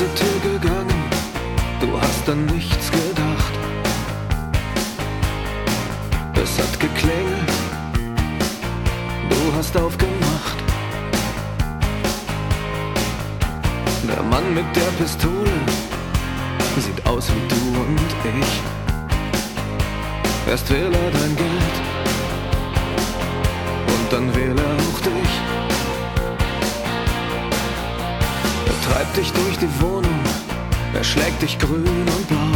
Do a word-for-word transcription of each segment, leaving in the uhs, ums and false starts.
große Tür gegangen, du hast an nichts gedacht. Es hat geklingelt, du hast aufgemacht. Der Mann mit der Pistole sieht aus wie du und ich. Erst will er dein Geld und dann will er auch dich. Er treibt dich durch die Wohnung, er schlägt dich grün und blau.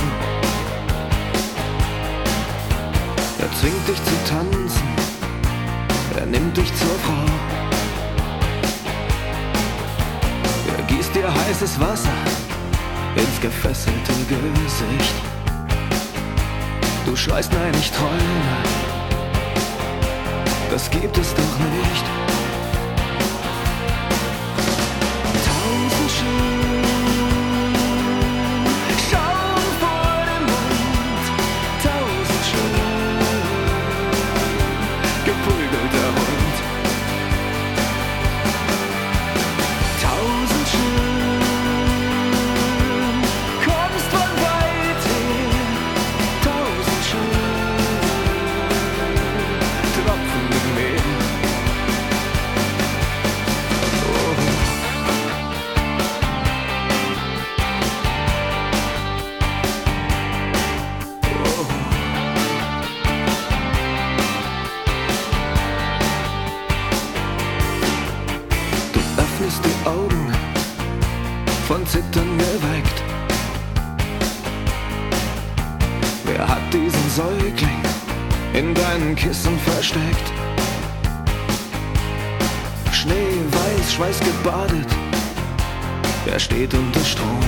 Er zwingt dich zu tanzen, er nimmt dich zur Frau. Er gießt dir heißes Wasser ins gefesselte Gesicht. Du schreist, nein, ich träume, das gibt es doch nicht. Tausend schön schauen vor dem Mond, tausend schön geprügelter Hund. Tausend schön kommst von weit her, tausend schön Tropfen mit Mehl. Oh. Oh. Du öffnest die Augen, von Zittern geweckt. Wer hat diesen Säugling in deinen Kissen versteckt? Schneeweiß, schweißgebadet, er steht unter Strom.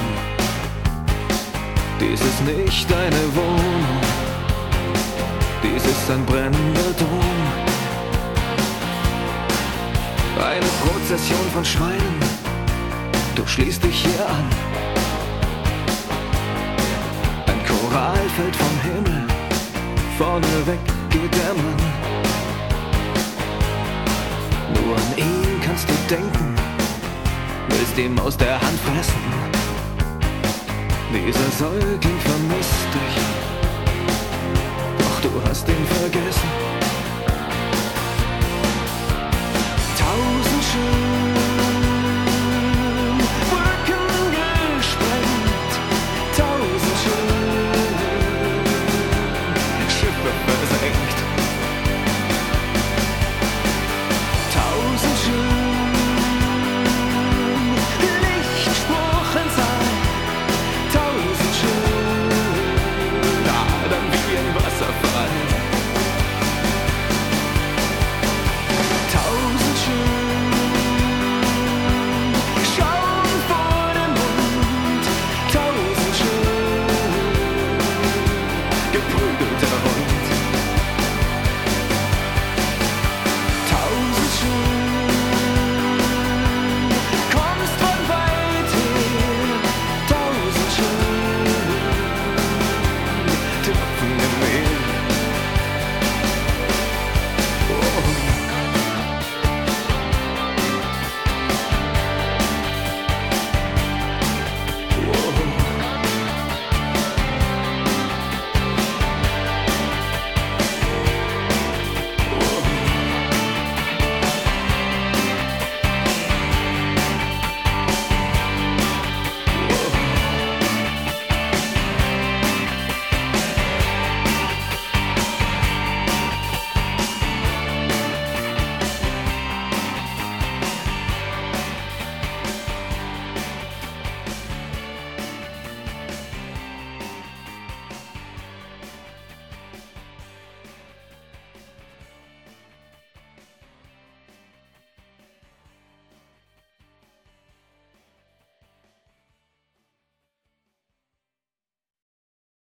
Dies ist nicht deine Wohnung, dies ist ein brennender Dom. Eine Prozession von Schweinen, du schließt dich hier an. Ein Choral fällt vom Himmel, vorne weg geht der Mann. Nur an ihn kannst du denken, willst ihm aus der Hand fressen. Dieser Säugling vermisst dich, doch du hast ihn vergessen.